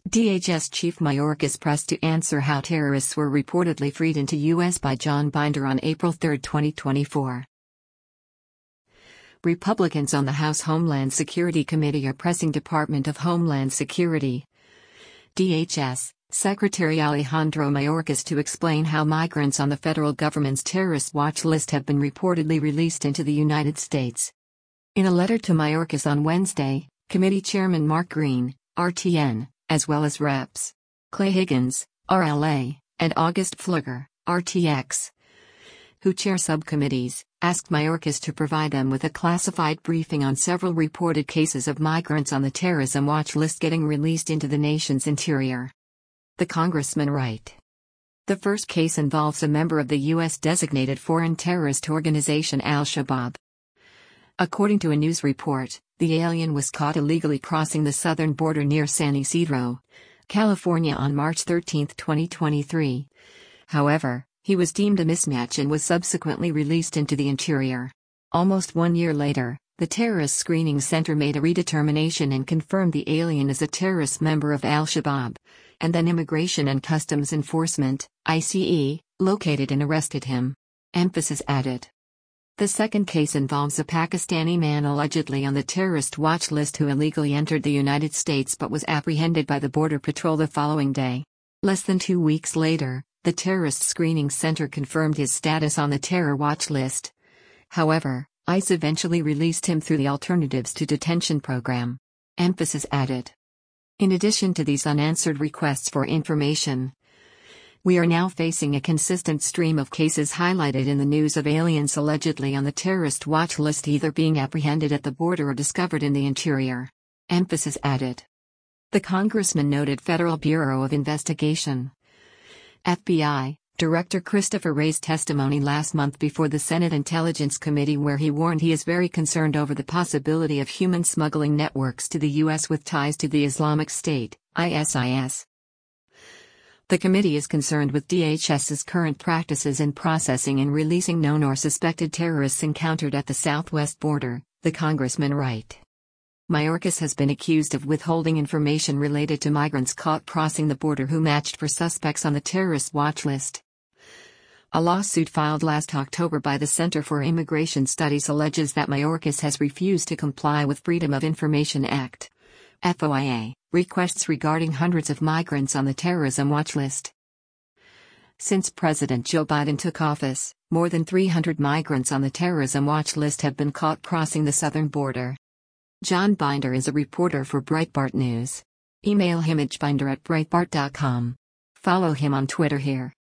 DHS Chief Mayorkas pressed to answer how terrorists were reportedly freed into U.S. by John Binder on April 3, 2024. Republicans on the House Homeland Security Committee are pressing Department of Homeland Security (DHS) Secretary Alejandro Mayorkas to explain how migrants on the federal government's terrorist watch list have been reportedly released into the United States. In a letter to Mayorkas on Wednesday, Committee Chairman Mark Green, RTN, as well as Reps. Clay Higgins, RLA, and August Pfluger, RTX, who chair subcommittees, asked Mayorkas to provide them with a classified briefing on several reported cases of migrants on the terrorism watch list getting released into the nation's interior. The congressman write. The first case involves a member of the U.S. designated foreign terrorist organization Al-Shabaab. According to a news report, the alien was caught illegally crossing the southern border near San Ysidro, California on March 13, 2023. However, he was deemed a mismatch and was subsequently released into the interior. Almost 1 year later, the Terrorist Screening Center made a redetermination and confirmed the alien as a terrorist member of Al-Shabaab, and then Immigration and Customs Enforcement, ICE, located and arrested him. Emphasis added. The second case involves a Pakistani man allegedly on the terrorist watch list who illegally entered the United States but was apprehended by the Border Patrol the following day. Less than 2 weeks later, the Terrorist Screening Center confirmed his status on the terror watch list. However, ICE eventually released him through the Alternatives to Detention program. Emphasis added. In addition to these unanswered requests for information, we are now facing a consistent stream of cases highlighted in the news of aliens allegedly on the terrorist watch list either being apprehended at the border or discovered in the interior. Emphasis added. The congressman noted Federal Bureau of Investigation (FBI) Director Christopher Wray's testimony last month before the Senate Intelligence Committee, where he warned he is very concerned over the possibility of human smuggling networks to the U.S. with ties to the Islamic State, ISIS. The committee is concerned with DHS's current practices in processing and releasing known or suspected terrorists encountered at the southwest border, the congressman write. Mayorkas has been accused of withholding information related to migrants caught crossing the border who matched for suspects on the terrorist watch list. A lawsuit filed last October by the Center for Immigration Studies alleges that Mayorkas has refused to comply with Freedom of Information Act (FOIA) requests regarding hundreds of migrants on the terrorism watch list. Since President Joe Biden took office, more than 300 migrants on the terrorism watch list have been caught crossing the southern border. John Binder is a reporter for Breitbart News. Email him at binder@breitbart.com. Follow him on Twitter here.